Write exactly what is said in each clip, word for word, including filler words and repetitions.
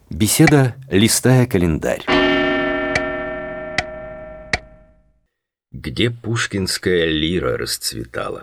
Беседа, листая календарь. Где пушкинская лира расцветала?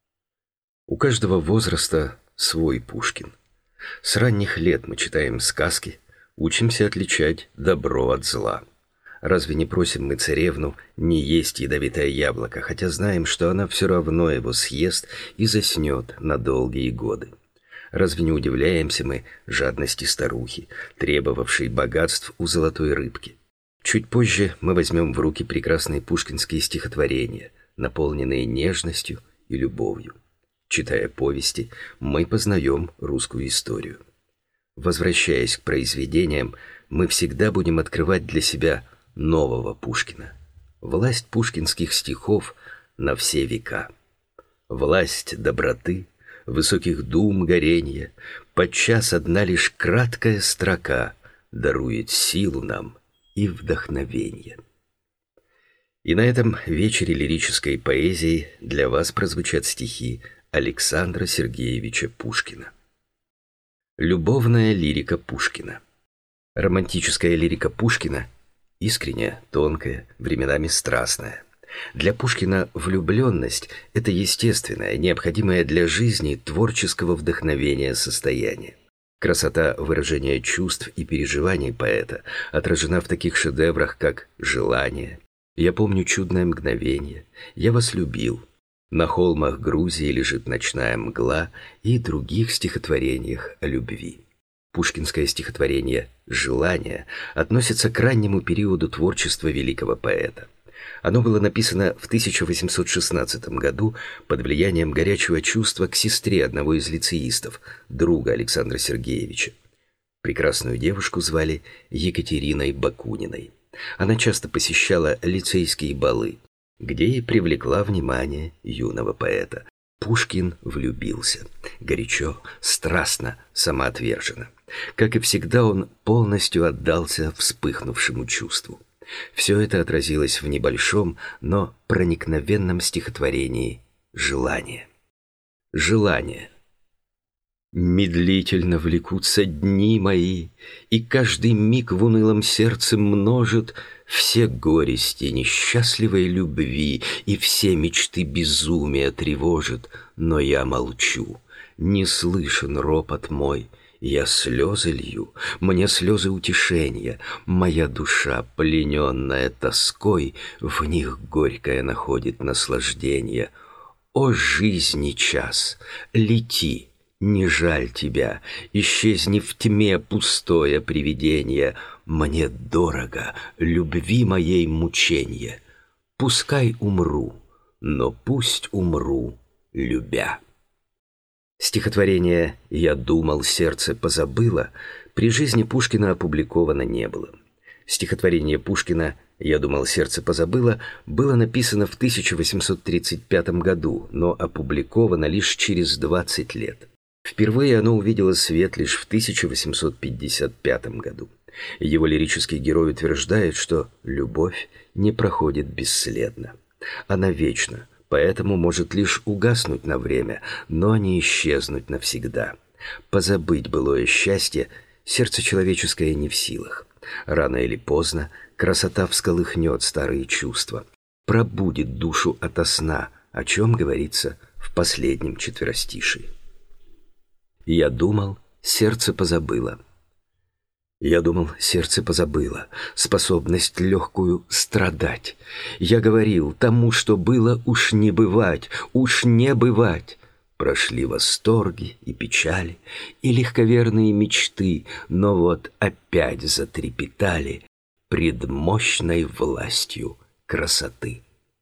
У каждого возраста свой Пушкин. С ранних лет мы читаем сказки, учимся отличать добро от зла. Разве не просим мы царевну не есть ядовитое яблоко, хотя знаем, что она все равно его съест и заснет на долгие годы? Разве не удивляемся мы жадности старухи, требовавшей богатств у золотой рыбки? Чуть позже мы возьмем в руки прекрасные пушкинские стихотворения, наполненные нежностью и любовью. Читая повести, мы познаем русскую историю. Возвращаясь к произведениям, мы всегда будем открывать для себя нового Пушкина. Власть пушкинских стихов на все века. Власть доброты, высоких дум горенья, подчас одна лишь краткая строка дарует силу нам и вдохновенье. И на этом вечере лирической поэзии для вас прозвучат стихи Александра Сергеевича Пушкина. Любовная лирика Пушкина. Романтическая лирика Пушкина искренняя, тонкая, временами страстная. Для Пушкина влюбленность – это естественное, необходимое для жизни творческого вдохновения состояние. Красота выражения чувств и переживаний поэта отражена в таких шедеврах, как «Желание», «Я помню чудное мгновение», «Я вас любил», «На холмах Грузии лежит ночная мгла» и других стихотворениях о любви. Пушкинское стихотворение «Желание» относится к раннему периоду творчества великого поэта. Оно было написано в тысяча восемьсот шестнадцатом году под влиянием горячего чувства к сестре одного из лицеистов, друга Александра Сергеевича. Прекрасную девушку звали Екатериной Бакуниной. Она часто посещала лицейские балы, где и привлекла внимание юного поэта. Пушкин влюбился. Горячо, страстно, самоотверженно. Как и всегда, он полностью отдался вспыхнувшему чувству. Все это отразилось в небольшом, но проникновенном стихотворении «Желание». Желание. Медлительно влекутся дни мои, и каждый миг в унылом сердце множит все горести несчастливой любви, и все мечты безумия тревожит, но я молчу, не слышен ропот мой. Я слезы лью, мне слезы утешения, моя душа, плененная тоской, в них горькое находит наслаждение. О жизни час, лети, не жаль тебя, исчезни в тьме пустое привидение, мне дорого любви моей мученье. Пускай умру, но пусть умру, любя. Стихотворение «Я думал, сердце позабыло» при жизни Пушкина опубликовано не было. Стихотворение Пушкина «Я думал, сердце позабыло» было написано в тысяча восемьсот тридцать пятом году, но опубликовано лишь через двадцать лет. Впервые оно увидело свет лишь в тысяча восемьсот пятьдесят пятом году. Его лирический герой утверждает, что любовь не проходит бесследно. Она вечна. Поэтому может лишь угаснуть на время, но не исчезнуть навсегда. Позабыть былое счастье сердце человеческое не в силах. Рано или поздно красота всколыхнет старые чувства, пробудит душу ото сна, о чем говорится в последнем четверостишии. Я думал, сердце позабыло. Я думал, сердце позабыло способность легкую страдать. Я говорил, тому, что было, уж не бывать, уж не бывать. Прошли восторги и печали, и легковерные мечты, но вот опять затрепетали пред мощной властью красоты.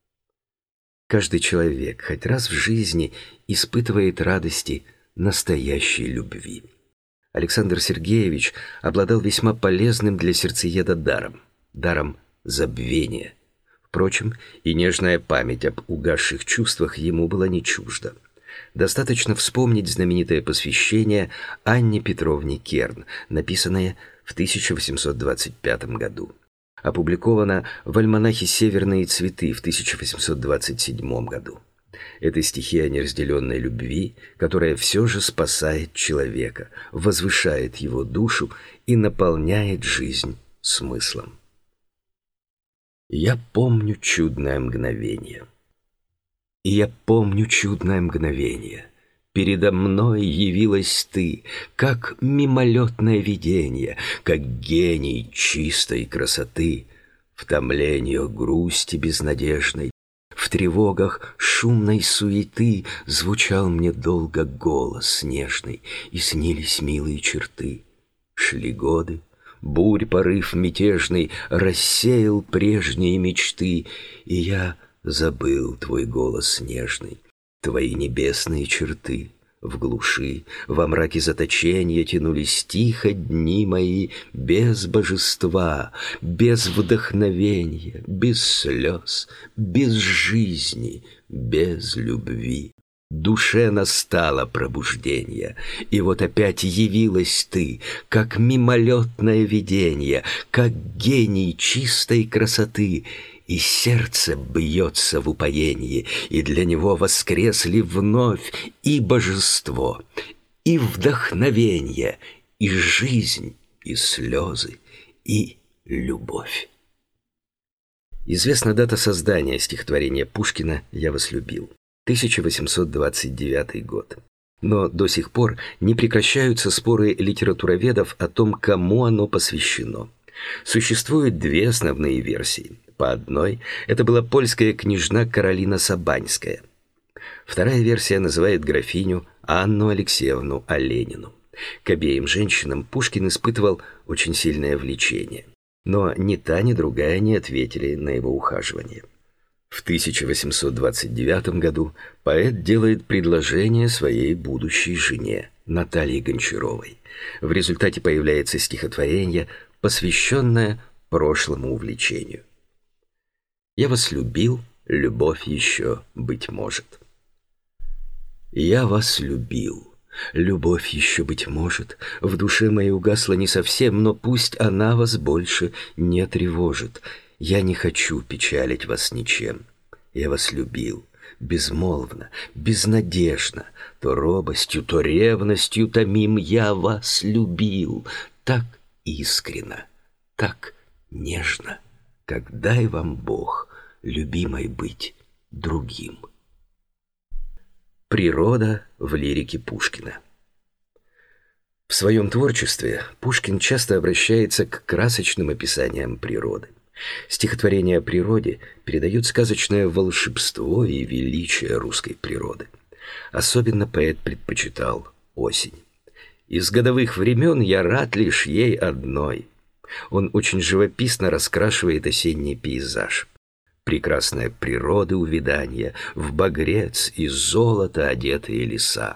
Каждый человек хоть раз в жизни испытывает радости настоящей любви. Александр Сергеевич обладал весьма полезным для сердцееда даром, даром забвения. Впрочем, и нежная память об угасших чувствах ему была не чужда. Достаточно вспомнить знаменитое посвящение Анне Петровне Керн, написанное в тысяча восемьсот двадцать пятом году. Опубликовано в альманахе «Северные цветы» в тысяча восемьсот двадцать седьмом году. Это стихия неразделенной любви, которая все же спасает человека, возвышает его душу и наполняет жизнь смыслом. Я помню чудное мгновение. И я помню чудное мгновение. Передо мной явилась ты, как мимолетное видение, как гений чистой красоты, в томлениях грусти безнадежной, в тревогах шумной суеты звучал мне долго голос нежный, и снились милые черты. Шли годы, бурь порыв мятежный рассеял прежние мечты, и я забыл твой голос нежный, твои небесные черты. В глуши, во мраке заточения тянулись тихо дни мои без божества, без вдохновения, без слез, без жизни, без любви. Душе настало пробуждение, и вот опять явилась ты, как мимолетное видение, как гений чистой красоты, и сердце бьется в упоении, и для него воскресли вновь и божество, и вдохновение, и жизнь, и слезы, и любовь. Известна дата создания стихотворения Пушкина «Я вас любил» — тысяча восемьсот двадцать девятый год. Но до сих пор не прекращаются споры литературоведов о том, кому оно посвящено. Существуют две основные версии. По одной, это была польская княжна Каролина Сабаньская. Вторая версия называет графиню Анну Алексеевну Оленину. К обеим женщинам Пушкин испытывал очень сильное влечение. Но ни та, ни другая не ответили на его ухаживание. В тысяча восемьсот двадцать девятом году поэт делает предложение своей будущей жене Наталье Гончаровой. В результате появляется стихотворение, посвященное прошлому увлечению. «Я вас любил, любовь еще, быть может». Я вас любил, любовь еще, быть может, в душе моей угасла не совсем, но пусть она вас больше не тревожит. Я не хочу печалить вас ничем. Я вас любил, безмолвно, безнадежно, то робостью, то ревностью томим. Я вас любил так искренно, так нежно, как дай вам Бог, любимой, быть другим. Природа в лирике Пушкина. В своем творчестве Пушкин часто обращается к красочным описаниям природы. Стихотворения о природе передают сказочное волшебство и величие русской природы. Особенно поэт предпочитал осень. Из годовых времен я рад лишь ей одной. Он очень живописно раскрашивает осенний пейзаж. Прекрасная природа увядания, в багрец и золото одетые леса.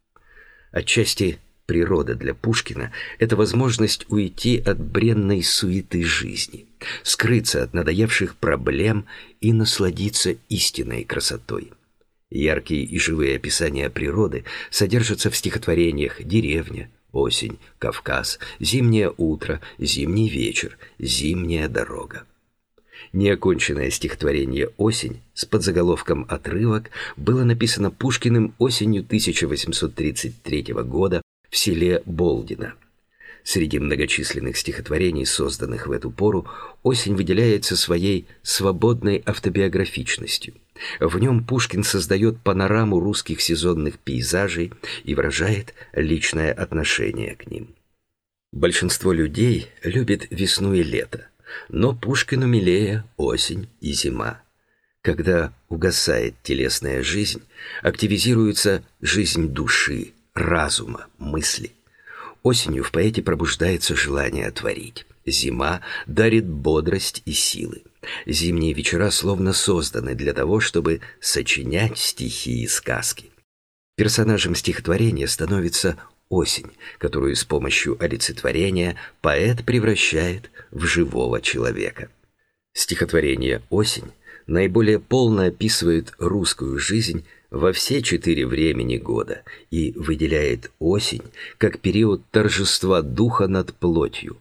Отчасти природа для Пушкина — это возможность уйти от бренной суеты жизни, скрыться от надоевших проблем и насладиться истинной красотой. Яркие и живые описания природы содержатся в стихотворениях «Деревня», «Осень», «Кавказ», «Зимнее утро», «Зимний вечер», «Зимняя дорога». Неоконченное стихотворение «Осень» с подзаголовком «Отрывок» было написано Пушкиным осенью тысяча восемьсот тридцать третьего года в селе Болдино. Среди многочисленных стихотворений, созданных в эту пору, «Осень» выделяется своей свободной автобиографичностью. В нем Пушкин создает панораму русских сезонных пейзажей и выражает личное отношение к ним. Большинство людей любит весну и лето, но Пушкину милее осень и зима. Когда угасает телесная жизнь, активизируется жизнь души, разума, мысли. Осенью в поэте пробуждается желание творить. Зима дарит бодрость и силы. Зимние вечера словно созданы для того, чтобы сочинять стихи и сказки. Персонажем стихотворения становится осень, которую с помощью олицетворения поэт превращает в живого человека. Стихотворение «Осень» наиболее полно описывает русскую жизнь во все четыре времени года и выделяет осень как период торжества духа над плотью,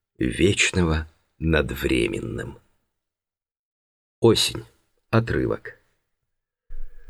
вечного над временным. Осень. Отрывок.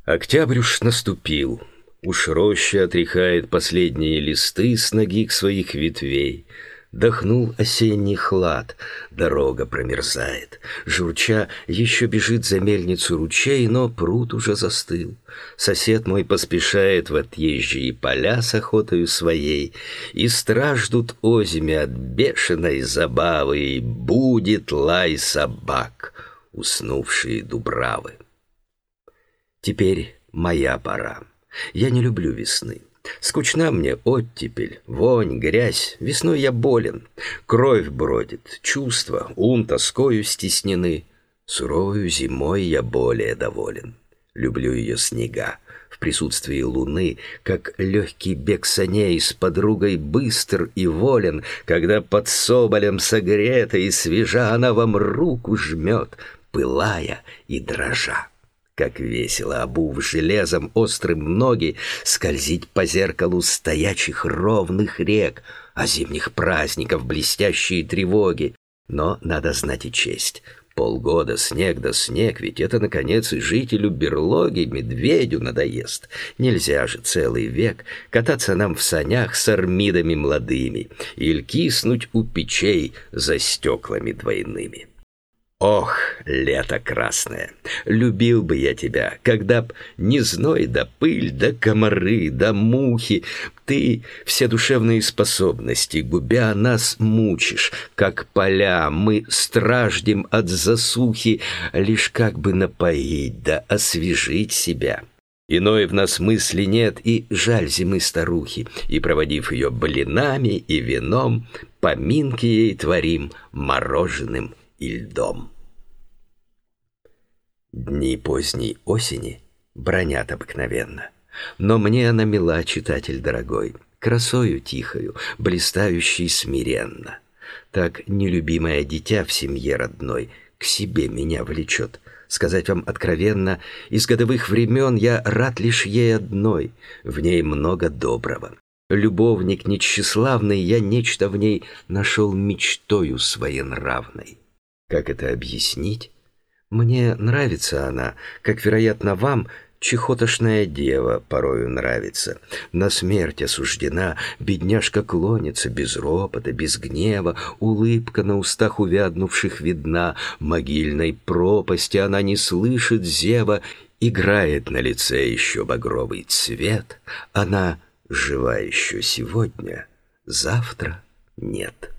Октябрь уж наступил, уж роща отряхает последние листы с ногих своих ветвей. Дохнул осенний хлад, дорога промерзает. Журча еще бежит за мельницу ручей, но пруд уже застыл. Сосед мой поспешает в отъезжие поля с охотою своей, и страждут озими от бешеной забавы, и будет лай собак, уснувшие дубравы. Теперь моя пора. Я не люблю весны. Скучна мне оттепель, вонь, грязь. Весной я болен. Кровь бродит, чувства, ум тоскою стеснены. Суровою зимой я более доволен. Люблю ее снега в присутствии луны, как легкий бег саней с подругой быстр и волен, когда под соболем согрета и свежа она вам руку жмет, пылая и дрожа. Как весело, обув железом острым ноги, скользить по зеркалу стоячих ровных рек, а зимних праздников блестящие тревоги. Но надо знать и честь. Полгода снег да снег, ведь это, наконец, и жителю берлоги, медведю надоест. Нельзя же целый век кататься нам в санях с армидами молодыми или киснуть у печей за стеклами двойными. Ох, лето красное, любил бы я тебя, когда б не зной да пыль, да комары, да мухи. Ты все душевные способности, губя, нас мучишь, как поля мы страждем от засухи, лишь как бы напоить да освежить себя. Иной в нас мысли нет, и жаль зимы старухи, и, проводив ее блинами и вином, поминки ей творим мороженым и льдом. Дни поздней осени бронят обыкновенно, но мне она мила, читатель дорогой, красою тихою, блистающей смиренно. Так нелюбимое дитя в семье родной к себе меня влечет. Сказать вам откровенно, из годовых времен я рад лишь ей одной, в ней много доброго. Любовник нетщеславный, я нечто в ней нашел мечтою своенравной. Как это объяснить? Мне нравится она, как, вероятно, вам чехотошная дева порою нравится. На смерть осуждена, бедняжка клонится без ропота, без гнева, улыбка на устах увяднувших видна, могильной пропасти она не слышит зева, играет на лице еще багровый цвет, она жива еще сегодня, завтра нет.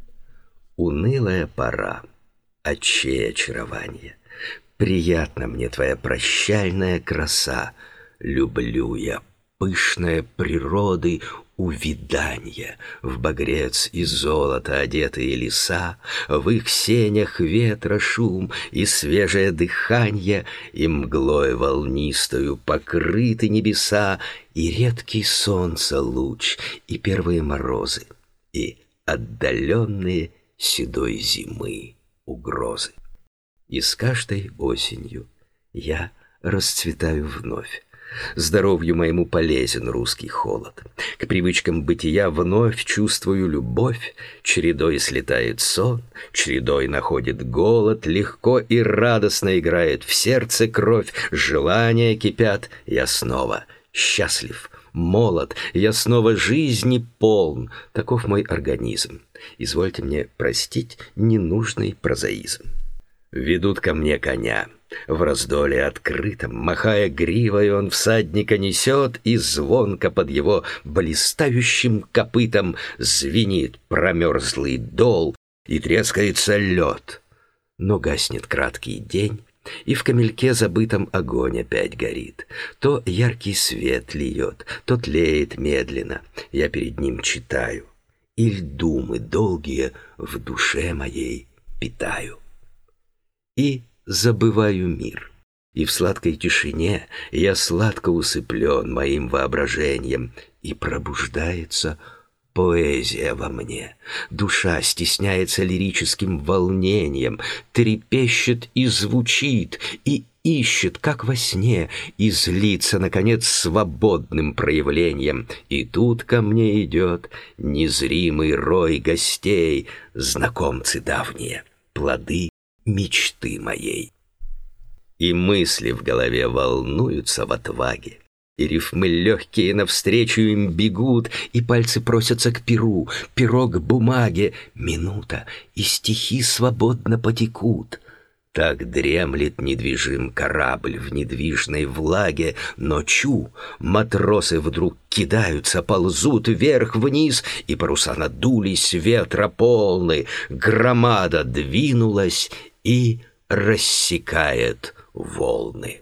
Унылая пора, отчей очарование. Приятна мне твоя прощальная краса, люблю я пышная природы увиданье, в багрец и золото одетые леса, в их сенях ветра шум и свежее дыханье, и мглой волнистою покрыты небеса, и редкий солнца луч, и первые морозы, и отдаленные седой зимы угрозы. И с каждой осенью я расцветаю вновь. Здоровью моему полезен русский холод. К привычкам бытия вновь чувствую любовь. Чередой слетает сон, чередой находит голод. Легко и радостно играет в сердце кровь. Желания кипят, я снова счастлив, молод. Я снова жизни полн. Таков мой организм. Извольте мне простить ненужный прозаизм. Ведут ко мне коня. В раздоле открытом, махая гривой, он всадника несет, и звонко под его блистающим копытом звенит промерзлый дол, и трескается лед. Но гаснет краткий день, и в камельке забытом огонь опять горит. То яркий свет льет, то тлеет медленно. Я перед ним читаю, и думы долгие в душе моей питаю. И забываю мир, и в сладкой тишине я сладко усыплен моим воображением, и пробуждается поэзия во мне. Душа стесняется лирическим волнением, трепещет и звучит, и ищет, как во сне, и злится, наконец, свободным проявлением. И тут ко мне идет незримый рой гостей, знакомцы давние, плоды мечты моей. И мысли в голове волнуются в отваге, и рифмы легкие навстречу им бегут, и пальцы просятся к перу, перо к бумаге, минута, и стихи свободно потекут. Так дремлет недвижим корабль в недвижной влаге, но чу, матросы вдруг кидаются, ползут вверх-вниз, и паруса надулись, ветра полны, громада двинулась и рассекает волны.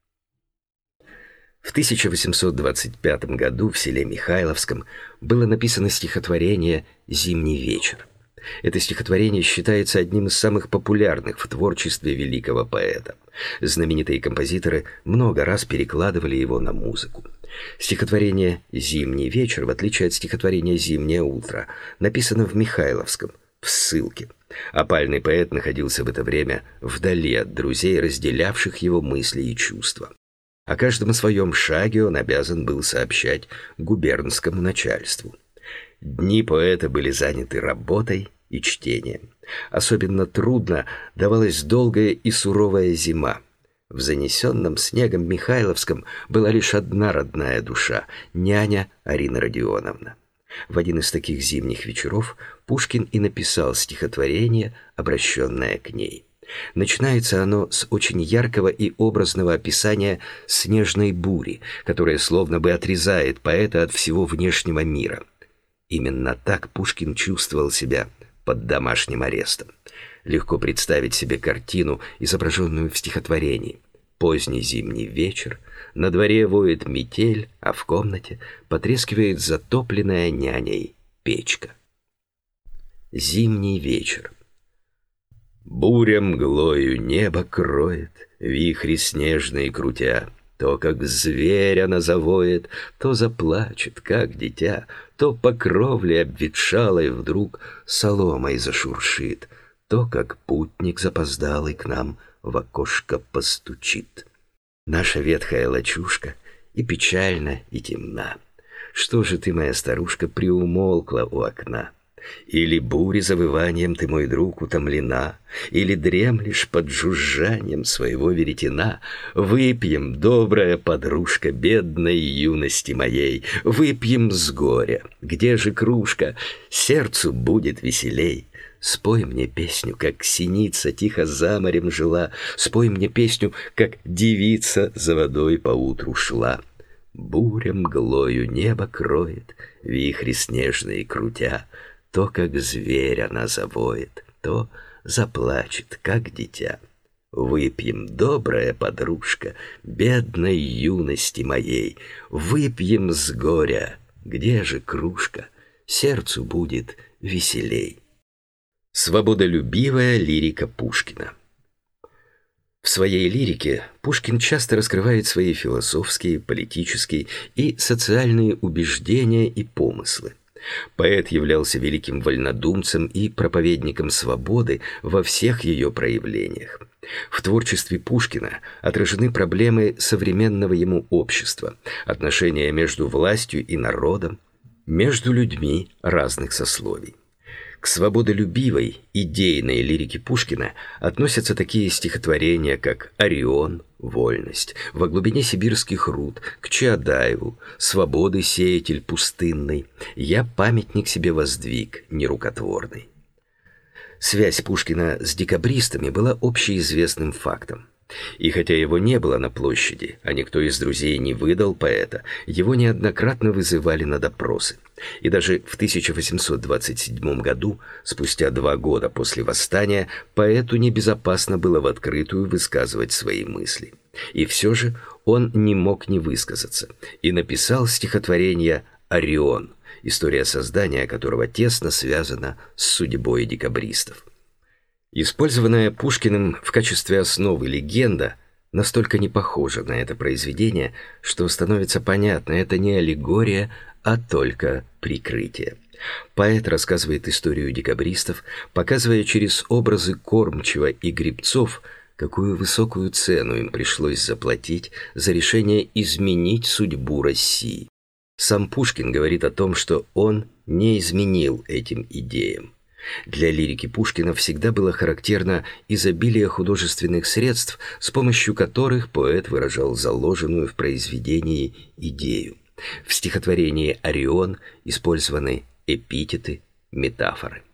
В тысяча восемьсот двадцать пятом году в селе Михайловском было написано стихотворение «Зимний вечер». Это стихотворение считается одним из самых популярных в творчестве великого поэта. Знаменитые композиторы много раз перекладывали его на музыку. Стихотворение «Зимний вечер», в отличие от стихотворения «Зимнее утро», написано в Михайловском, в ссылке. Опальный поэт находился в это время вдали от друзей, разделявших его мысли и чувства. О каждом своем шаге он обязан был сообщать губернскому начальству. Дни поэта были заняты работой и чтением. Особенно трудно давалась долгая и суровая зима. В занесенном снегом Михайловском была лишь одна родная душа — няня Арина Родионовна. В один из таких зимних вечеров Пушкин и написал стихотворение, обращенное к ней. Начинается оно с очень яркого и образного описания снежной бури, которая словно бы отрезает поэта от всего внешнего мира. Именно так Пушкин чувствовал себя под домашним арестом. Легко представить себе картину, изображенную в стихотворении. Поздний зимний вечер, на дворе воет метель, а в комнате потрескивает затопленная няней печка. Зимний вечер. Буря мглою небо кроет, вихри снежные крутя. То, как зверь она завоет, то заплачет, как дитя, то по кровле обветшалой вдруг соломой зашуршит, то, как путник запоздалый к нам в окошко постучит. Наша ветхая лачушка и печальна, и темна. Что же ты, моя старушка, приумолкла у окна? Или бури завыванием ты, мой друг, утомлена, или дремлешь под жужжанием своего веретена? Выпьем, добрая подружка бедной юности моей, выпьем с горя. Где же кружка? Сердцу будет веселей. Спой мне песню, как синица тихо за морем жила, спой мне песню, как девица за водой поутру шла. Буря мглою небо кроет, вихри снежные крутя. То, как зверь она завоет, то заплачет, как дитя. Выпьем, добрая подружка, бедной юности моей, выпьем с горя, где же кружка, сердцу будет веселей. Свободолюбивая лирика Пушкина. В своей лирике Пушкин часто раскрывает свои философские, политические и социальные убеждения и помыслы. Поэт являлся великим вольнодумцем и проповедником свободы во всех ее проявлениях. В творчестве Пушкина отражены проблемы современного ему общества, отношения между властью и народом, между людьми разных сословий. К свободолюбивой, идейной лирике Пушкина относятся такие стихотворения, как «Орион», «Вольность», «Во глубине сибирских руд», «К Чаадаеву», «Свободы сеятель пустынный», «Я памятник себе воздвиг, нерукотворный». Связь Пушкина с декабристами была общеизвестным фактом. И хотя его не было на площади, а никто из друзей не выдал поэта, его неоднократно вызывали на допросы. И даже в тысяча восемьсот двадцать седьмом году, спустя два года после восстания, поэту небезопасно было в открытую высказывать свои мысли. И все же он не мог не высказаться и написал стихотворение «Орион», история создания которого тесно связана с судьбой декабристов. Использованная Пушкиным в качестве основы легенда настолько не похожа на это произведение, что становится понятно, это не аллегория, а только прикрытие. Поэт рассказывает историю декабристов, показывая через образы кормчего и гребцов, какую высокую цену им пришлось заплатить за решение изменить судьбу России. Сам Пушкин говорит о том, что он не изменил этим идеям. Для лирики Пушкина всегда было характерно изобилие художественных средств, с помощью которых поэт выражал заложенную в произведении идею. В стихотворении «Орион» использованы эпитеты, метафоры.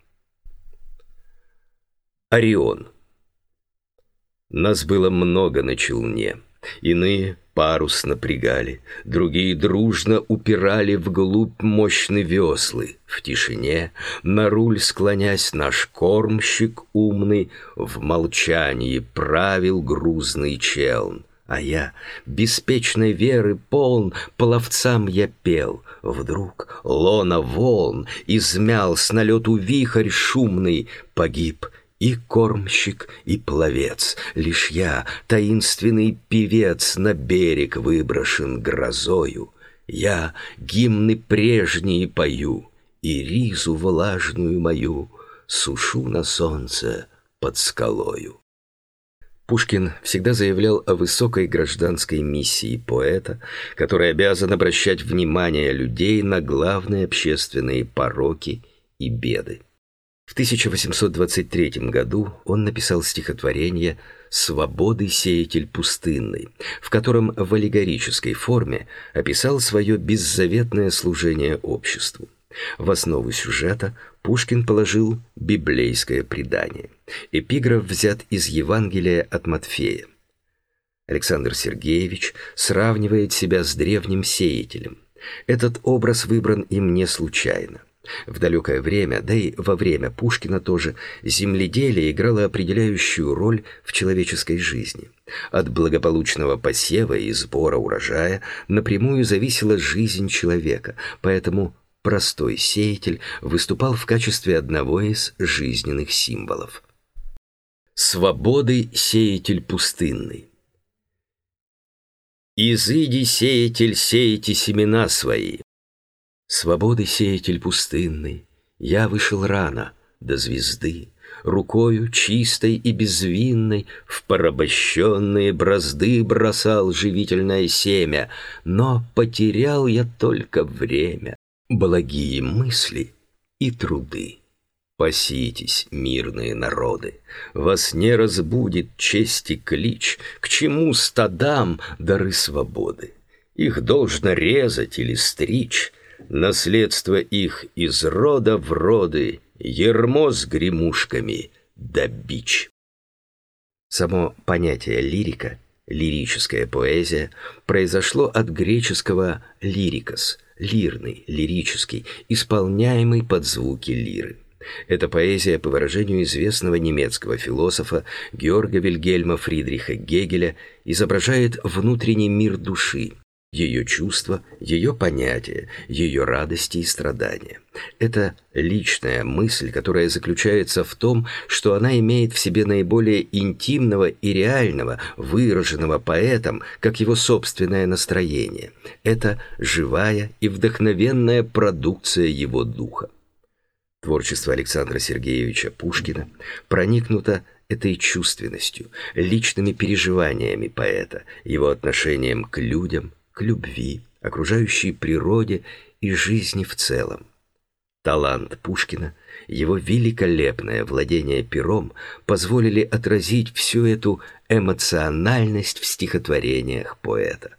Орион. Нас было много на челне. Иные парус напрягали, другие дружно упирали вглубь мощные веслы. В тишине, на руль склонясь, наш кормщик умный в молчании правил грузный челн. А я, беспечной веры полн, пловцам я пел. Вдруг лона волн измял с налету вихрь шумный, погиб и кормщик, и пловец. Лишь я, таинственный певец, на берег выброшен грозою. Я гимны прежние пою, и ризу влажную мою сушу на солнце под скалою. Пушкин всегда заявлял о высокой гражданской миссии поэта, который обязан обращать внимание людей на главные общественные пороки и беды. В тысяча восемьсот двадцать третьем году он написал стихотворение «Свободы сеятель пустынный», в котором в аллегорической форме описал свое беззаветное служение обществу. В основу сюжета Пушкин положил библейское предание. Эпиграф взят из Евангелия от Матфея. Александр Сергеевич сравнивает себя с древним сеятелем. Этот образ выбран им не случайно. В далекое время, да и во время Пушкина тоже, земледелие играло определяющую роль в человеческой жизни. От благополучного посева и сбора урожая напрямую зависела жизнь человека, поэтому простой сеятель выступал в качестве одного из жизненных символов. Свободы сеятель пустынный. «Изыди, сеятель, сеяти семена свои». Свободы сеятель пустынный, я вышел рано до звезды, рукою чистой и безвинной в порабощенные бразды бросал живительное семя, но потерял я только время, благие мысли и труды. Паситесь, мирные народы, вас не разбудит честь и клич, к чему стадам дары свободы. Их должно резать или стричь, наследство их из рода в роды, ярмо с гремушками да бич. Само понятие лирика, лирическая поэзия, произошло от греческого лирикос, лирный, лирический, исполняемый под звуки лиры. Эта поэзия, по выражению известного немецкого философа Георга Вильгельма Фридриха Гегеля, изображает внутренний мир души, ее чувства, ее понятия, ее радости и страдания. Это личная мысль, которая заключается в том, что она имеет в себе наиболее интимного и реального, выраженного поэтом, как его собственное настроение. Это живая и вдохновенная продукция его духа. Творчество Александра Сергеевича Пушкина проникнуто этой чувственностью, личными переживаниями поэта, его отношением к людям, к любви, окружающей природе и жизни в целом. Талант Пушкина, его великолепное владение пером позволили отразить всю эту эмоциональность в стихотворениях поэта.